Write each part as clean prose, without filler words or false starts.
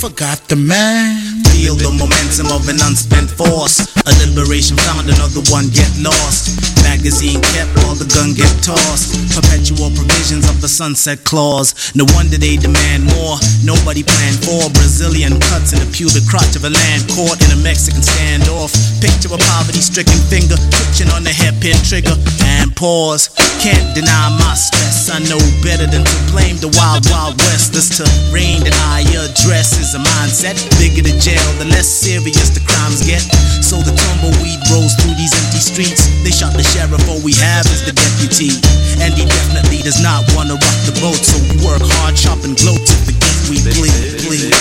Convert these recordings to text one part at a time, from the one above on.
forgot the man. Feel the momentum of an unspent force. A liberation found, another one get lost. Magazine kept while the gun get tossed. Perpetual provisions of the sunset clause. No wonder they demand more. Nobody planned for Brazilian cuts in the pubic crotch of a land caught in a Mexican standoff. Picture a poverty-stricken finger twitching on the hairpin trigger. And pause. Can't deny my stress. I know better than to blame the wild, wild west. This terrain that I address is a mindset. Bigger the jail, the less serious the crimes get. So the tumbleweed rolls through these empty streets. They shot the sheriff, all we have is the deputy. And he definitely does not want to rock the boat. So we work hard, chop and gloat to forget we bleed.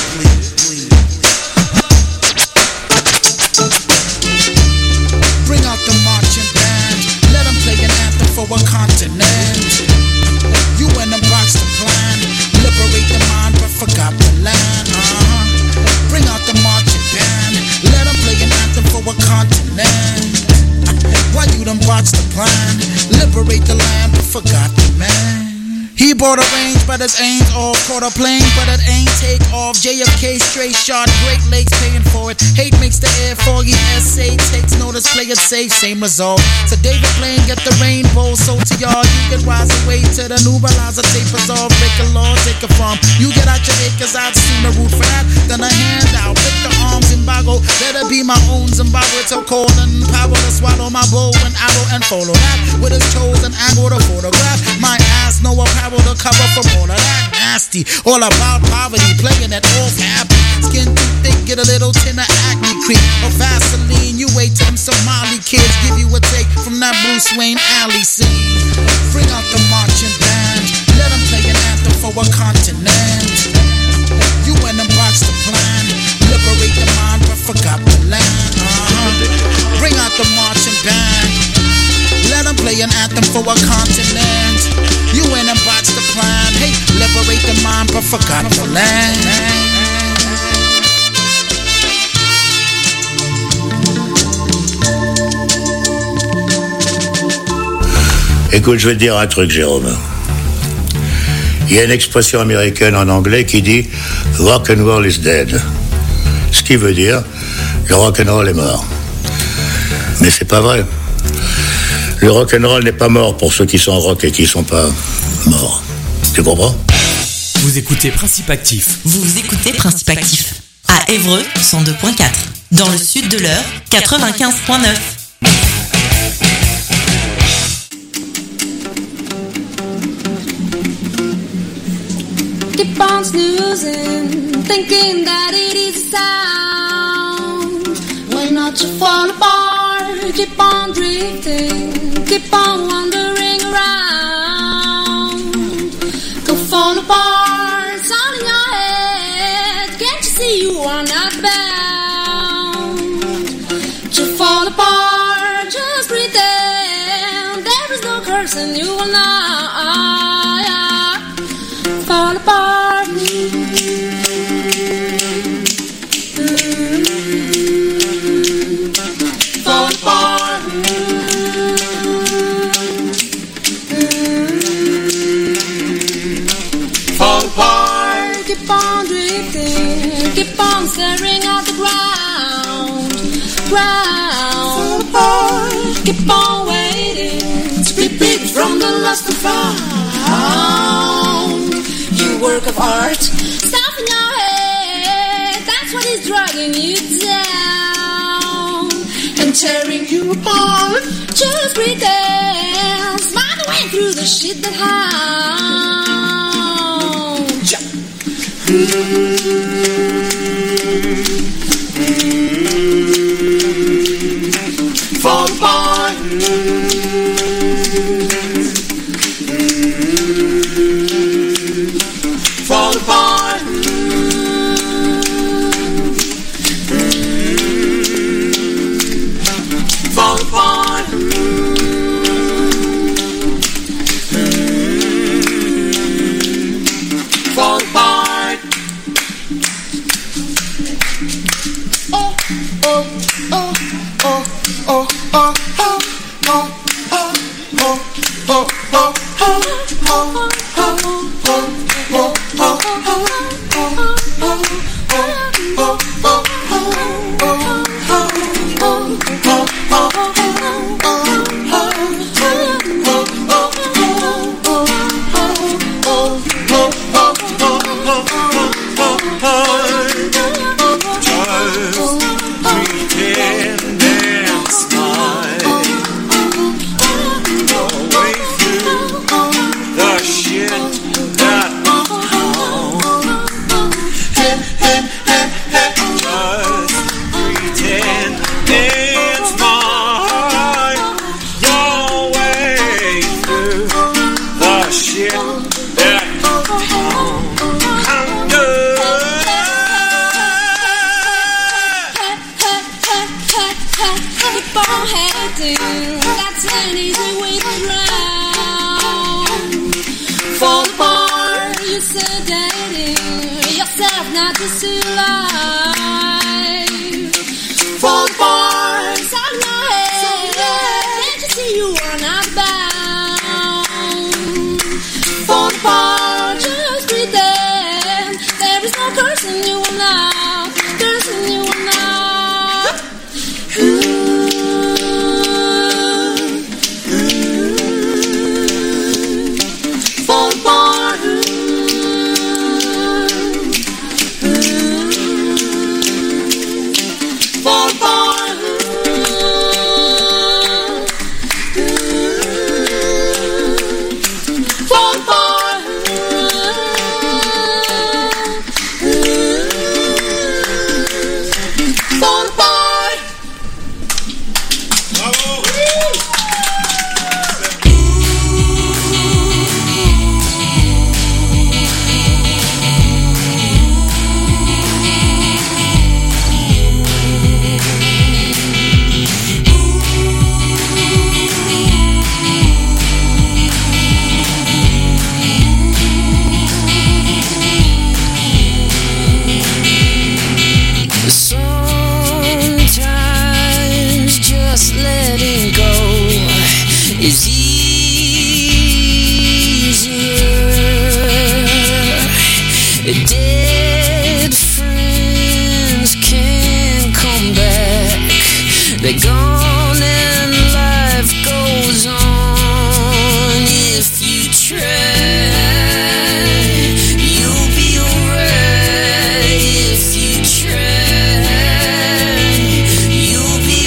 Bring out the marching band. Let them play an anthem for a continent. You and them box the plan. Liberate the mind but forgot the land. Bring out the marching band. Let them play an anthem for a continent. Why you done botched the plan? Liberate the land but forgot the man. He bought a range, but his ain't off. Caught a plane, but it ain't take off. JFK straight shot, Great Lakes paying for it. Hate makes the air foggy. SA takes notice, play it safe, same result. So David Blaine get the rainbow. So to y'all, you can rise away to the new balanza tape resolve. Break a law, take it from. You get out your acres, I'd sooner root for that than a handout. Pick the arms embargo. Better be my own Zimbabwe to call and power to swallow my bow and arrow and follow that with his chosen angle to photograph. My ass no apparel to cover from all of that nasty. All about poverty, playing it off happy. Skin too thick, get a little tin of acne cream or Vaseline. You wait till them Somali kids give you a take from that Bruce Wayne alley scene. Bring out the marching band. Let them play an anthem for a continent. You and them box the plan. Liberate the mind but forgot the land. Bring out the marching band. Let them play an anthem for a continent. You and them box the plan. Hey, liberate the mind but forgot the land. Écoute, je vais te dire un truc, Jérôme. Il y a une expression américaine en anglais qui dit « rock and roll is dead ». Ce qui veut dire « le rock and roll est mort ». Mais c'est pas vrai. Le rock and roll n'est pas mort pour ceux qui sont rock et qui sont pas morts. Tu comprends? Vous écoutez Principe Actif. Vous écoutez Principe Actif. À Évreux, 102.4. Dans le sud de l'Eure, 95.9. Keep on snoozing, thinking that it is sound. Why not you fall apart? Keep on drifting, keep on wandering around. Go fall apart, it's all in your head. Can't you see you are not bound to fall apart? Just pretend there is no curse and you will not fall apart. Fall apart. Fall apart. Keep on drifting, keep on staring at the ground. Fall apart. Keep on waiting to be picked from the lost and found. You work of art, stuff in your head, that's what is dragging you down and tearing you apart. Just pretend, smile the way through the shit that hounds. Fall apart. Fall apart. Fall apart. Fall apart. Oh, oh, oh, oh, oh, oh, oh, oh, oh, oh, oh, oh, oh, oh, oh, oh. keep on hating, that's an easy way to drown. Fall apart, you're sedating yourself not to see life. Fall apart, stop your head, can't you see you are not bound? Fall apart, just pretend there is no cursing you now, cursing you now. Fall apart. Fall apart. Fall apart. Fall apart. Sometimes just letting go is easier. Dead friends can't come back. They're gone and life goes on. If you try, you'll be alright. If you try, you'll be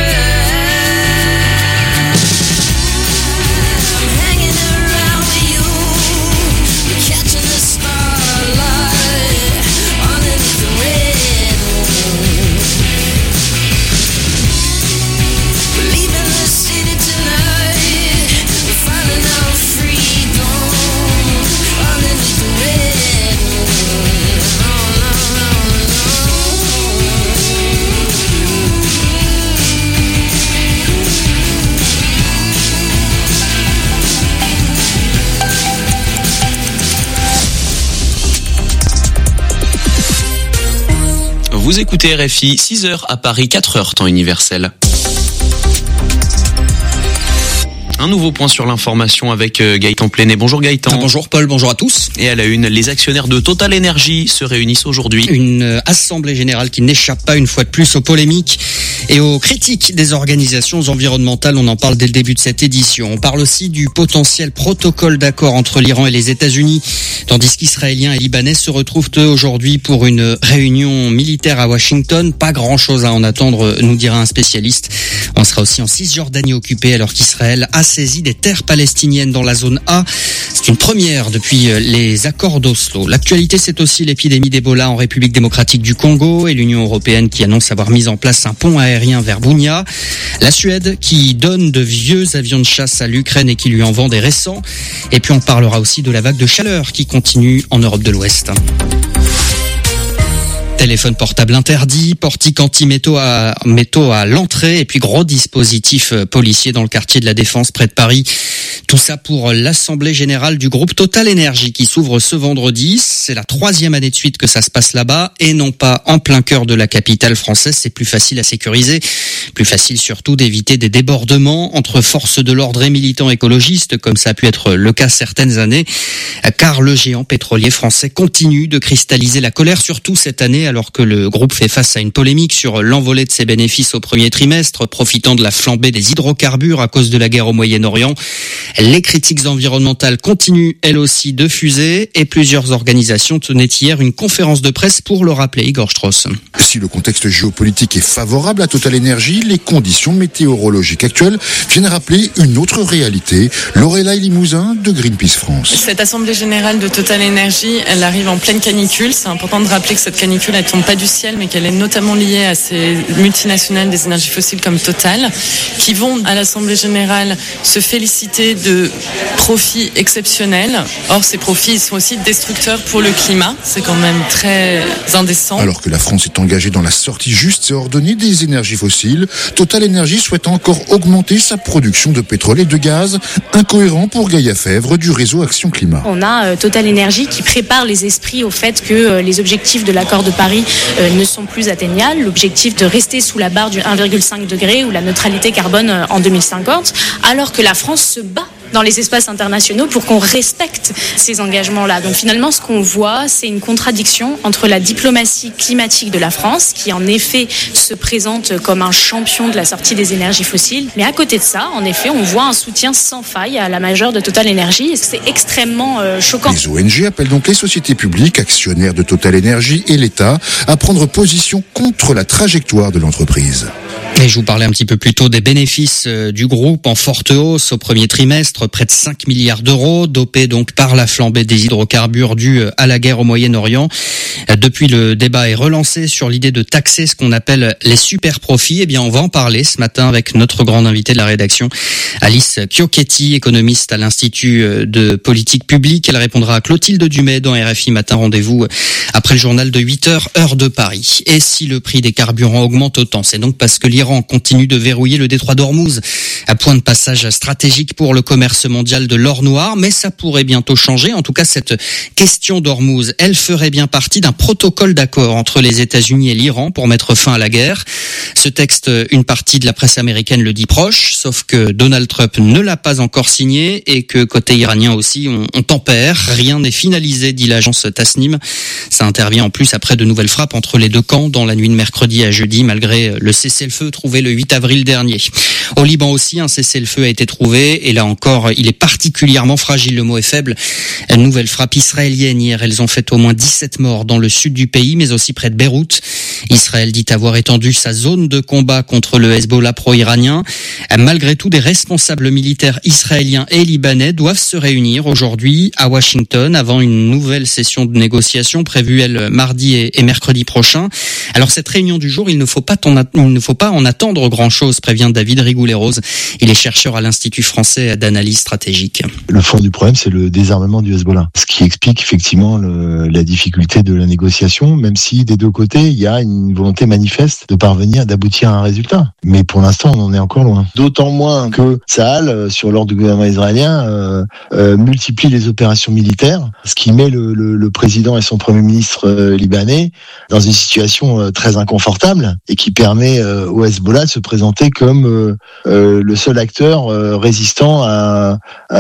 alright. I'm hanging around with you, we're catching the starlight underneath the red moon. We're leaving the city tonight, we're finding our freedom underneath the red moon. Oh, no, no, Vous écoutez RFI, 6h à Paris, 4h temps universel. Un nouveau point sur l'information avec Gaëtan Plenet. Bonjour Gaëtan. Bonjour Paul, bonjour à tous. Et à la une, les actionnaires de Total Energy se réunissent aujourd'hui. Une assemblée générale qui n'échappe pas une fois de plus aux polémiques et aux critiques des organisations environnementales. On en parle dès le début de cette édition. On parle aussi du potentiel protocole d'accord entre l'Iran et les États-Unis, tandis qu'Israéliens et Libanais se retrouvent eux aujourd'hui pour une réunion militaire à Washington. Pas grand-chose à en attendre, nous dira un spécialiste. On sera aussi en Cisjordanie occupée alors qu'Israël a saisi des terres palestiniennes dans la zone A. C'est une première depuis les accords d'Oslo. L'actualité, c'est aussi l'épidémie d'Ebola en République démocratique du Congo et l'Union européenne qui annonce avoir mis en place un pont aérien vers Bunia. La Suède qui donne de vieux avions de chasse à l'Ukraine et qui lui en vend des récents. Et puis on parlera aussi de la vague de chaleur qui continue en Europe de l'Ouest. Téléphone portable interdit, portique anti-métaux à l'entrée et puis gros dispositif policier dans le quartier de la Défense près de Paris. Tout ça pour l'Assemblée Générale du groupe Total Energy qui s'ouvre ce vendredi. C'est la 3e année de suite que ça se passe là-bas et non pas en plein cœur de la capitale française. C'est plus facile à sécuriser, plus facile surtout d'éviter des débordements entre forces de l'ordre et militants écologistes comme ça a pu être le cas certaines années. Car le géant pétrolier français continue de cristalliser la colère, surtout cette année alors que le groupe fait face à une polémique sur l'envolée de ses bénéfices au premier trimestre, profitant de la flambée des hydrocarbures à cause de la guerre au Moyen-Orient. Les critiques environnementales continuent elles aussi de fuser et plusieurs organisations tenaient hier une conférence de presse pour le rappeler. Igor Strauss. Si le contexte géopolitique est favorable à Total Energy, les conditions météorologiques actuelles viennent rappeler une autre réalité. Lorelai Limousin de Greenpeace France. Cette assemblée générale de Total Energy, elle arrive en pleine canicule. C'est important de rappeler que cette canicule facture, elle tombe pas du ciel, mais qu'elle est notamment liée à ces multinationales des énergies fossiles comme Total, qui vont à l'Assemblée générale se féliciter de profits exceptionnels. Or, ces profits sont aussi destructeurs pour le climat. C'est quand même très indécent. Alors que la France est engagée dans la sortie juste et ordonnée des énergies fossiles, Total Energy souhaite encore augmenter sa production de pétrole et de gaz, incohérent pour Gaïa Fèvre du réseau Action Climat. On a Total Energy qui prépare les esprits au fait que les objectifs de l'accord de Paris ne sont plus atteignables. L'objectif de rester sous la barre du 1,5 degré ou la neutralité carbone en 2050, alors que la France se bat dans les espaces internationaux pour qu'on respecte ces engagements-là. Donc finalement, ce qu'on voit, c'est une contradiction entre la diplomatie climatique de la France, qui en effet se présente comme un champion de la sortie des énergies fossiles, mais à côté de ça, en effet, on voit un soutien sans faille à la majeure de Total Energy, et c'est extrêmement choquant. Les ONG appellent donc les sociétés publiques, actionnaires de Total Energy et l'État, à prendre position contre la trajectoire de l'entreprise. Et je vous parlais un petit peu plus tôt des bénéfices du groupe en forte hausse au premier trimestre, près de 5 milliards d'euros, dopés donc par la flambée des hydrocarbures due à la guerre au Moyen-Orient. Depuis, le débat est relancé sur l'idée de taxer ce qu'on appelle les super profits. Eh bien, on va en parler ce matin avec notre grande invitée de la rédaction, Alice Chiocchetti, économiste à l'Institut de politique publique. Elle répondra à Clotilde Dumais dans RFI Matin. Rendez-vous après le journal de 8h, heure de Paris. Et si le prix des carburants augmente autant, c'est donc parce que l'Iran continue de verrouiller le détroit d'Ormuz, à point de passage stratégique pour le commerce mondial de l'or noir, mais ça pourrait bientôt changer. En tout cas, cette question d'Ormuz, elle ferait bien partie d'un protocole d'accord entre les États-Unis et l'Iran pour mettre fin à la guerre. Ce texte, une partie de la presse américaine le dit proche, sauf que Donald Trump ne l'a pas encore signé et que côté iranien aussi, on tempère. Rien n'est finalisé, dit l'agence Tasnim. Ça intervient en plus après de nouvelles frappes entre les deux camps dans la nuit de mercredi à jeudi, malgré le cessez-le-feu trouvé le 8 avril dernier. Au Liban aussi, un cessez-le-feu a été trouvé et là encore, il est particulièrement fragile. Le mot est faible. Une nouvelle frappe israélienne hier. Elles ont fait au moins 17 morts dans le sud du pays, mais aussi près de Beyrouth. Israël dit avoir étendu sa zone de combat contre le Hezbollah pro-iranien. Malgré tout, des responsables militaires israéliens et libanais doivent se réunir aujourd'hui à Washington avant une nouvelle session de négociation prévue, elle, mardi et mercredi prochain. Alors cette réunion du jour, il ne faut pas en attendre grand-chose, prévient David Rigoulet-Rose. Il est chercheur à l'Institut français d'analyse stratégique. Le fond du problème, c'est le désarmement du Hezbollah. Ce qui explique effectivement la difficulté de la négociation, même si des deux côtés, il y a une volonté manifeste de parvenir, d'aboutir à un résultat. Mais pour l'instant, on en est encore loin. D'autant moins que Tsahal, sur l'ordre du gouvernement israélien, multiplie les opérations militaires, ce qui met le président et son premier ministre libanais dans une situation très inconfortable et qui permet au Hezbollah de se présenter comme le seul acteur résistant à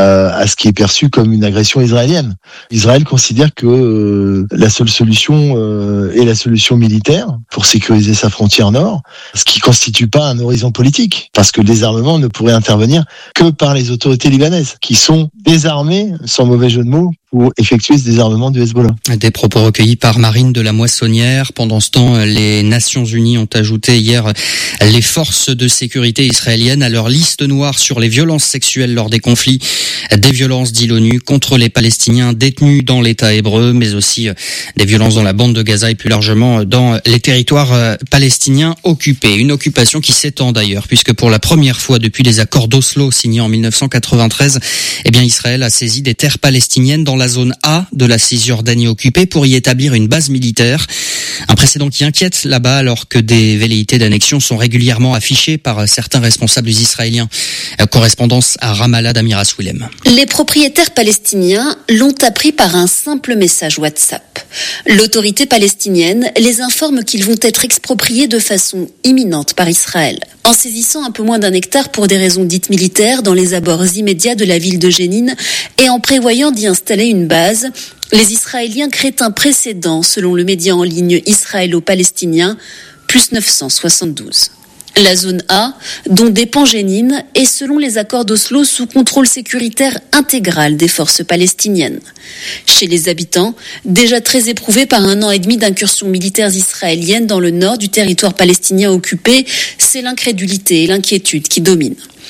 ce qui est perçu comme une agression israélienne. Israël considère que la seule solution est la solution militaire pour sécuriser sa frontière nord, ce qui constitue pas un horizon politique, parce que le désarmement ne pourrait intervenir que par les autorités libanaises, qui sont désarmées, sans mauvais jeu de mots, pour effectuer ce désarmement du Hezbollah. Des propos recueillis par Marine de la Moissonnière. Pendant ce temps, les Nations Unies ont ajouté hier les forces de sécurité israéliennes à leur liste noire sur les violences sexuelles lors des conflits. Des violences, dit l'ONU, contre les Palestiniens détenus dans l'État hébreu, mais aussi des violences dans la bande de Gaza et plus largement dans les territoires palestiniens occupés. Une occupation qui s'étend d'ailleurs, puisque pour la première fois depuis les accords d'Oslo signés en 1993, Israël a saisi des terres palestiniennes dans la zone A de la Cisjordanie occupée pour y établir une base militaire. Un précédent qui inquiète là-bas alors que des velléités d'annexion sont régulièrement affichées par certains responsables israéliens. Correspondance à Ramallah d'Amira Swilem. Les propriétaires palestiniens l'ont appris par un simple message WhatsApp. L'autorité palestinienne les informe qu'ils vont être expropriés de façon imminente par Israël. En saisissant un peu moins d'1 hectare pour des raisons dites militaires dans les abords immédiats de la ville de Jénine et en prévoyant d'y installer une base, les Israéliens créent un précédent selon le média en ligne israélo-palestinien, plus 972. La zone A, dont dépend Jénine, est selon les accords d'Oslo sous contrôle sécuritaire intégral des forces palestiniennes. Chez les habitants, déjà très éprouvés par 1 an et demi d'incursions militaires israéliennes dans le nord du territoire palestinien occupé, c'est l'incrédulité et l'inquiétude qui dominent.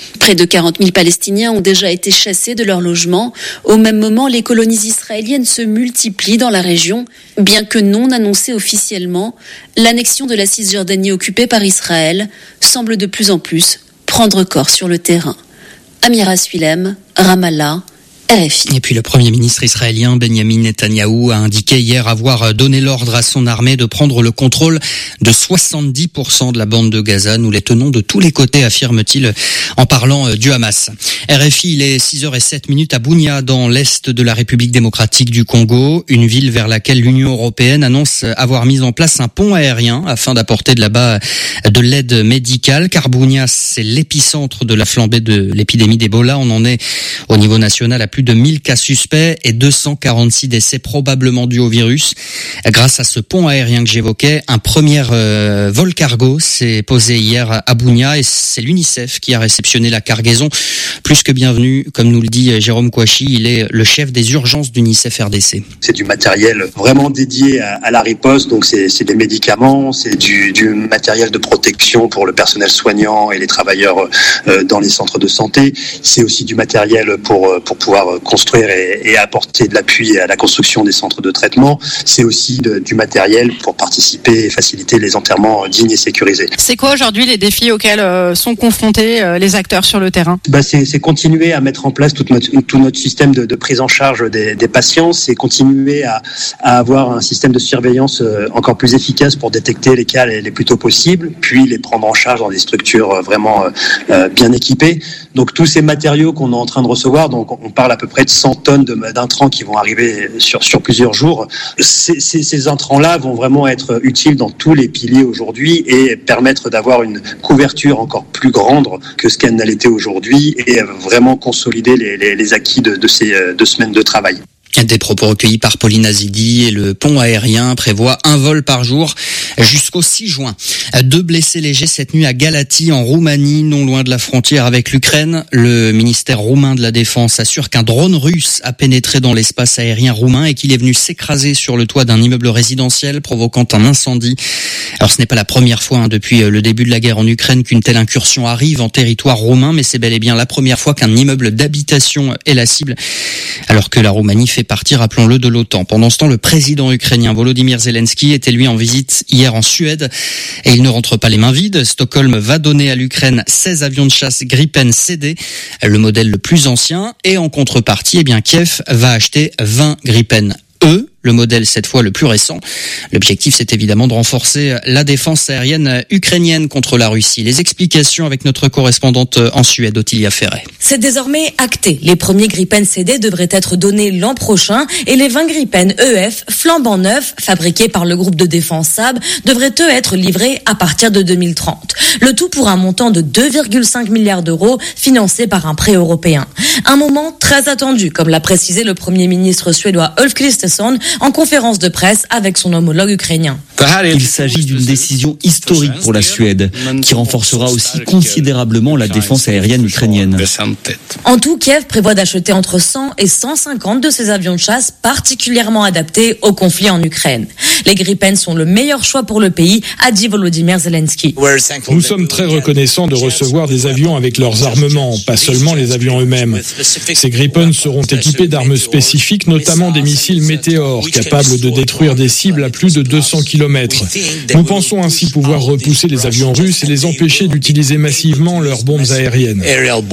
Près de 40 000 Palestiniens ont déjà été chassés de leur logement. Au même moment, les colonies israéliennes se multiplient dans la région. Bien que non annoncée officiellement, l'annexion de la Cisjordanie occupée par Israël semble de plus en plus prendre corps sur le terrain. Amira Swilem, Ramallah, RFI. Et puis le Premier ministre israélien Benjamin Netanyahou a indiqué hier avoir donné l'ordre à son armée de prendre le contrôle de 70% de la bande de Gaza. Nous les tenons de tous les côtés, affirme-t-il en parlant du Hamas. RFI, il est 6h07 à Bunia, dans l'est de la République démocratique du Congo, une ville vers laquelle l'Union européenne annonce avoir mis en place un pont aérien afin d'apporter de là-bas de l'aide médicale, car Bunia, c'est l'épicentre de la flambée de l'épidémie d'Ebola. On en est au niveau national à plus de 1000 cas suspects et 246 décès probablement dus au virus. Grâce à ce pont aérien que j'évoquais, un premier vol cargo s'est posé hier à Bunia et c'est l'UNICEF qui a réceptionné la cargaison. Plus que bienvenue, comme nous le dit Jérôme Kouachi, il est le chef des urgences d'UNICEF RDC. C'est du matériel vraiment dédié à la riposte, donc c'est des médicaments, c'est du matériel de protection pour le personnel soignant et les travailleurs dans les centres de santé. C'est aussi du matériel pour pouvoir construire et apporter de l'appui à la construction des centres de traitement. C'est aussi du matériel pour participer et faciliter les enterrements dignes et sécurisés. C'est quoi aujourd'hui les défis auxquels sont confrontés les acteurs sur le terrain ? C'est continuer à mettre en place tout notre système de prise en charge des patients, c'est continuer à avoir un système de surveillance encore plus efficace pour détecter les cas les plus tôt possibles, puis les prendre en charge dans des structures vraiment bien équipées. Donc tous ces matériaux qu'on est en train de recevoir, donc on parle à peu près de 100 tonnes d'intrants qui vont arriver sur plusieurs jours. Ces intrants-là vont vraiment être utiles dans tous les piliers aujourd'hui et permettre d'avoir une couverture encore plus grande que ce qu'elle n'a été aujourd'hui et vraiment consolider les acquis de ces 2 semaines de travail. Des propos recueillis par Pauline Azidi et le pont aérien prévoit un vol par jour jusqu'au 6 juin. 2 blessés légers cette nuit à Galati en Roumanie, non loin de la frontière avec l'Ukraine. Le ministère roumain de la Défense assure qu'un drone russe a pénétré dans l'espace aérien roumain et qu'il est venu s'écraser sur le toit d'un immeuble résidentiel provoquant un incendie. Alors ce n'est pas la première fois depuis le début de la guerre en Ukraine qu'une telle incursion arrive en territoire roumain, mais c'est bel et bien la première fois qu'un immeuble d'habitation est la cible, alors que la Roumanie fait partie, rappelons-le, de l'OTAN. Pendant ce temps, le président ukrainien Volodymyr Zelensky était lui en visite hier en Suède et il ne rentre pas les mains vides. Stockholm va donner à l'Ukraine 16 avions de chasse Gripen CD, le modèle le plus ancien, et en contrepartie, Kiev va acheter 20 Gripen E, le modèle cette fois le plus récent. L'objectif, c'est évidemment de renforcer la défense aérienne ukrainienne contre la Russie. Les explications avec notre correspondante en Suède, Ottilia Ferret. C'est désormais acté. Les premiers Gripen CD devraient être donnés l'an prochain et les 20 Gripen EF flambant neufs, fabriqués par le groupe de défense Saab, devraient eux être livrés à partir de 2030. Le tout pour un montant de 2,5 milliards d'euros financé par un prêt européen. Un moment très attendu, comme l'a précisé le Premier ministre suédois Ulf Kristersson en conférence de presse avec son homologue ukrainien. Il s'agit d'une décision historique pour la Suède, qui renforcera aussi considérablement la défense aérienne ukrainienne. En tout, Kiev prévoit d'acheter entre 100 et 150 de ces avions de chasse particulièrement adaptés au conflit en Ukraine. Les Gripen sont le meilleur choix pour le pays, a dit Volodymyr Zelensky. Nous sommes très reconnaissants de recevoir des avions avec leurs armements, pas seulement les avions eux-mêmes. Ces Gripen seront équipés d'armes spécifiques, notamment des missiles Météor, capables de détruire des cibles à plus de 200 km. Nous pensons ainsi pouvoir repousser les avions russes et les empêcher d'utiliser massivement leurs bombes aériennes.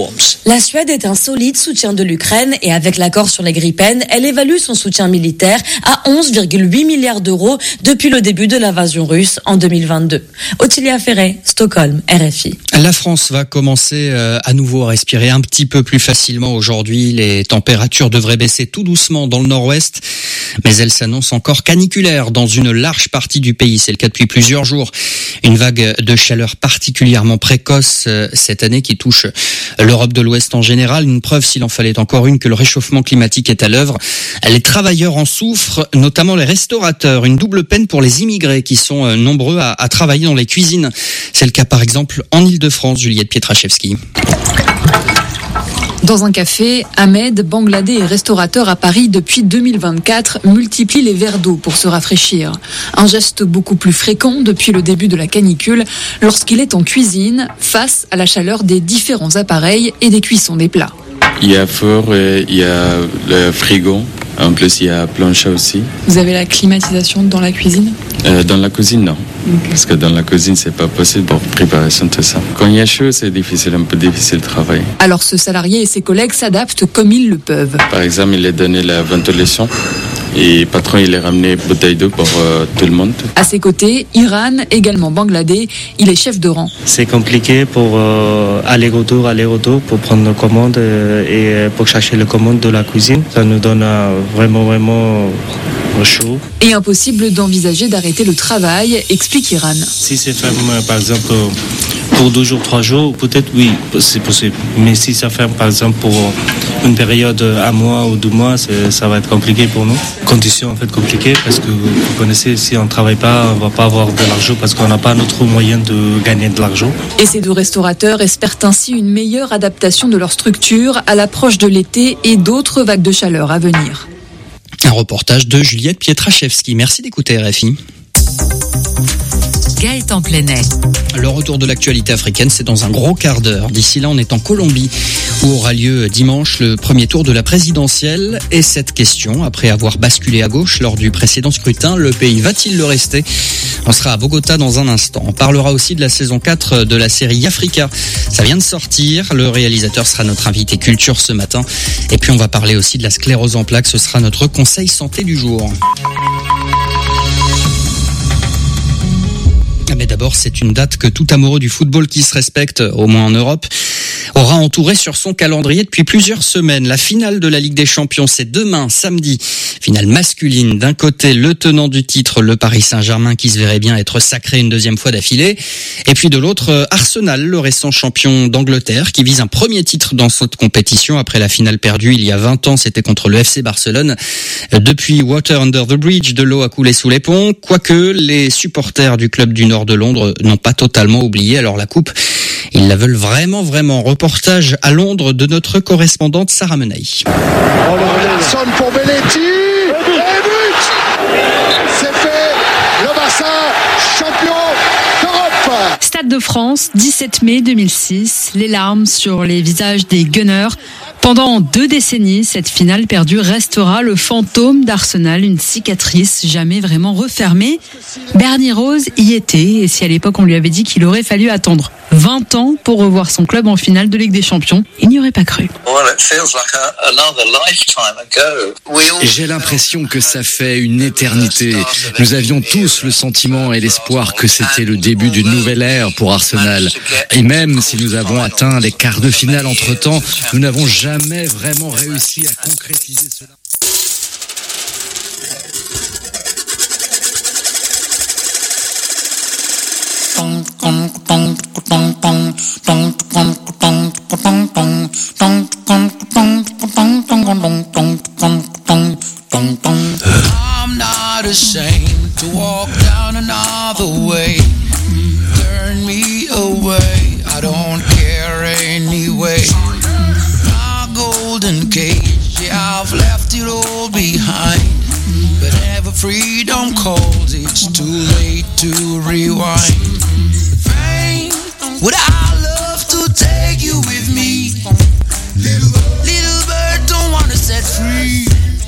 La Suède est un solide soutien de l'Ukraine et avec l'accord sur les Gripen, elle évalue son soutien militaire à 11,8 milliards d'euros depuis le début de l'invasion russe en 2022. Ottilia Ferret, Stockholm, RFI. La France va commencer à nouveau à respirer un petit peu plus facilement aujourd'hui. Les températures devraient baisser tout doucement dans le nord-ouest, mais elles s'annoncent encore caniculaires dans une large partie du pays. C'est le cas depuis plusieurs jours. Une vague de chaleur particulièrement précoce cette année qui touche l'Europe de l'Ouest en général. Une preuve, s'il en fallait encore une, que le réchauffement climatique est à l'œuvre. Les travailleurs en souffrent, notamment les restaurateurs. Une double peine pour les immigrés qui sont nombreux à travailler dans les cuisines. C'est le cas par exemple en Île-de-France, Juliette Pietraszewski. Dans un café, Ahmed, bangladais et restaurateur à Paris depuis 2024, multiplie les verres d'eau pour se rafraîchir. Un geste beaucoup plus fréquent depuis le début de la canicule, lorsqu'il est en cuisine, face à la chaleur des différents appareils et des cuissons des plats. Il y a four, il y a le frigo, en plus il y a plancha aussi. Vous avez la climatisation dans la cuisine ? Dans la cuisine, non. Parce que dans la cuisine, c'est pas possible pour préparation tout ça. Quand il y a chaud, c'est difficile, un peu difficile de travailler. Alors ce salarié et ses collègues s'adaptent comme ils le peuvent. Par exemple, il a donné la ventilation. Et le patron, il a ramené une bouteille d'eau pour tout le monde. À ses côtés, Iran, également bangladais, il est chef de rang. C'est compliqué pour aller-retour pour prendre nos commandes et pour chercher les commandes de la cuisine. Ça nous donne vraiment chaud. Et impossible d'envisager d'arrêter le travail, explique Iran. Si c'est ferme, par exemple, pour 2 jours, 3 jours, peut-être oui, c'est possible. Mais si ça ferme, par exemple, pour une période 1 mois ou 2 mois, ça va être compliqué pour nous. Conditions en fait compliquées parce que vous connaissez, si on ne travaille pas, on ne va pas avoir de l'argent parce qu'on n'a pas notre moyen de gagner de l'argent. Et ces 2 restaurateurs espèrent ainsi une meilleure adaptation de leur structure à l'approche de l'été et d'autres vagues de chaleur à venir. Un reportage de Juliette Pietraszewski. Merci d'écouter RFI. Gaëtan Plenet. Le retour de l'actualité africaine, c'est dans un gros quart d'heure. D'ici là, on est en Colombie, où aura lieu dimanche le premier tour de la présidentielle. Et cette question, après avoir basculé à gauche lors du précédent scrutin, le pays va-t-il le rester ? On sera à Bogota dans un instant. On parlera aussi de la saison 4 de la série Africa. Ça vient de sortir. Le réalisateur sera notre invité culture ce matin. Et puis on va parler aussi de la sclérose en plaques. Ce sera notre conseil santé du jour. Mais d'abord, c'est une date que tout amoureux du football qui se respecte, au moins en Europe, aura entouré sur son calendrier depuis plusieurs semaines. La finale de la Ligue des Champions, c'est demain, samedi. Finale masculine. D'un côté, le tenant du titre, le Paris Saint-Germain, qui se verrait bien être sacré une 2e fois d'affilée. Et puis de l'autre, Arsenal, le récent champion d'Angleterre, qui vise un premier titre dans cette compétition après la finale perdue il y a 20 ans. C'était contre le FC Barcelone. Depuis Water Under the Bridge, de l'eau a coulé sous les ponts. Quoique les supporters du club du Nord de Londres n'ont pas totalement oublié. Alors la coupe, ils la veulent vraiment. Reportage à Londres de notre correspondante Sarah Menay. Oh, le pour Belletti. Et but. C'est fait. Le Barça, champion d'Europe. Stade de France, 17 mai 2006. Les larmes sur les visages des Gunners. Pendant 2 décennies, cette finale perdue restera le fantôme d'Arsenal, une cicatrice jamais vraiment refermée. Bernie Rose y était, et si à l'époque on lui avait dit qu'il aurait fallu attendre 20 ans pour revoir son club en finale de Ligue des Champions, il n'y aurait pas cru. J'ai l'impression que ça fait une éternité. Nous avions tous le sentiment et l'espoir que c'était le début d'une nouvelle ère pour Arsenal. Et même si nous avons atteint les quarts de finale entre-temps, nous n'avons jamais vraiment réussi à concrétiser cela. I'm not ashamed to walk down another way. Turn me away, I don't care anyway. My golden cage, yeah, I've left it all behind. But ever freedom calls, it's too late to rewind. Fame, would I love to take you with me? Little bird don't wanna set free.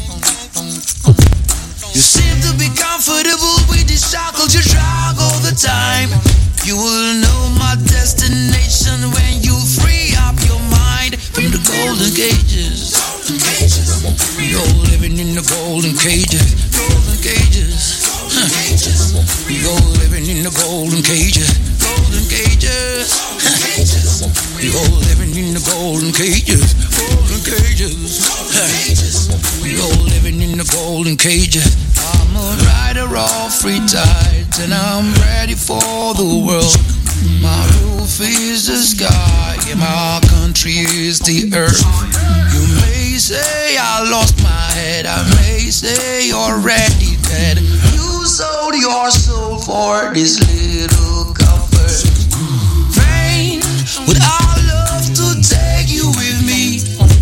You seem to be comfortable with the shackles you drag all the time. You will know my destination when you free up your mind from the golden cages. You're living in the golden cages. Golden cages. You're living in the golden cages. Golden cages. You're living in the golden cages. Golden cages. You're living in the golden cages. I'm a rider of free tides and I'm ready for the world. My roof is the sky and my country is the earth. You may say I lost my head, I may say you're already dead. You sold your soul for this little comfort. Fame, would I love to take you with me?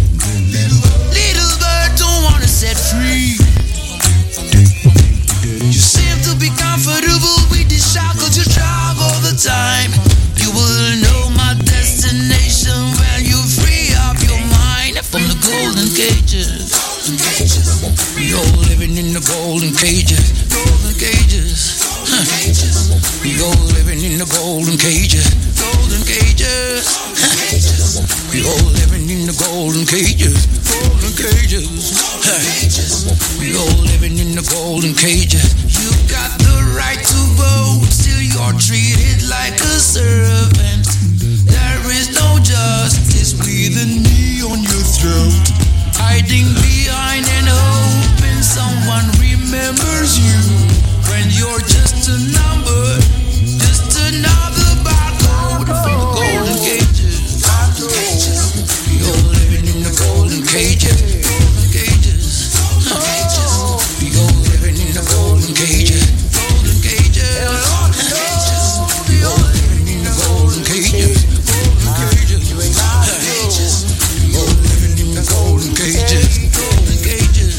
golden cages, golden cages. We all living in the golden cages, golden cages. We all living in the golden cages, golden cages. We all living in the golden cages. You got the right to vote, still you're treated like a servant. There is no justice with a knee on your throat. Hiding behind and hoping someone remembers you when you're just a number, just another barcode from the golden cages. We all living in the golden cages, golden cages. We all living in the golden cages, golden cages. We all living in the golden cages, golden cages. We all living in the golden cages, golden cages.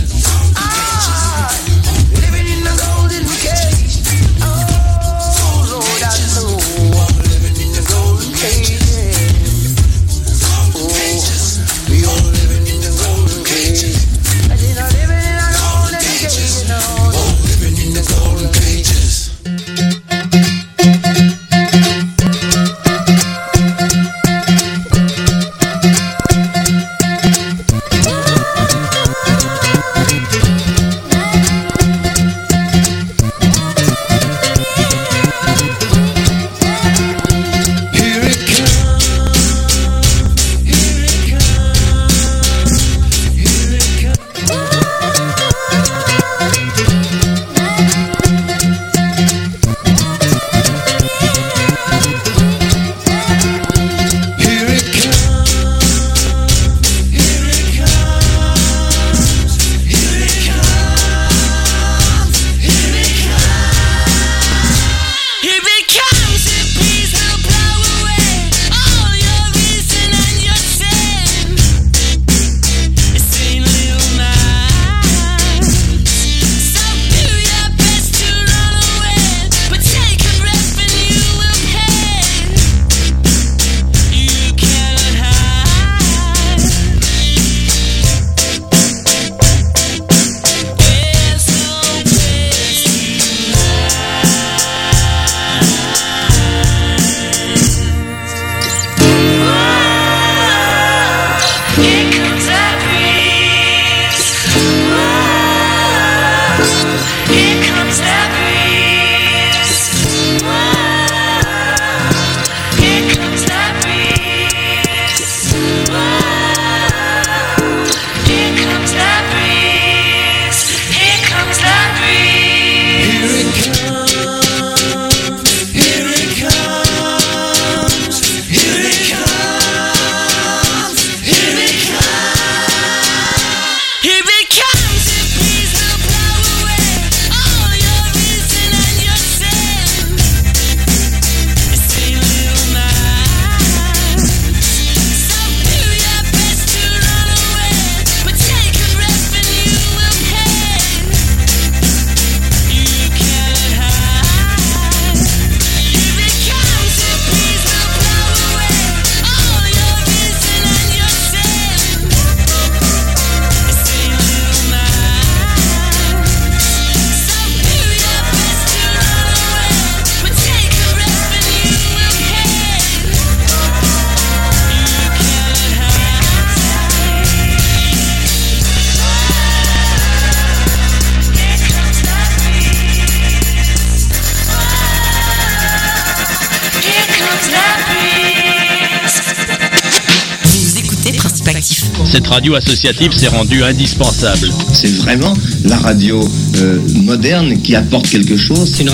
Living in the golden cage. Oh Lord, I know I'm living in the golden cage. Oh, we all living in the golden cage. I did not live in the golden cage, no. All living in the golden cages. Cette radio associative s'est rendue indispensable. C'est vraiment la radio moderne qui apporte quelque chose.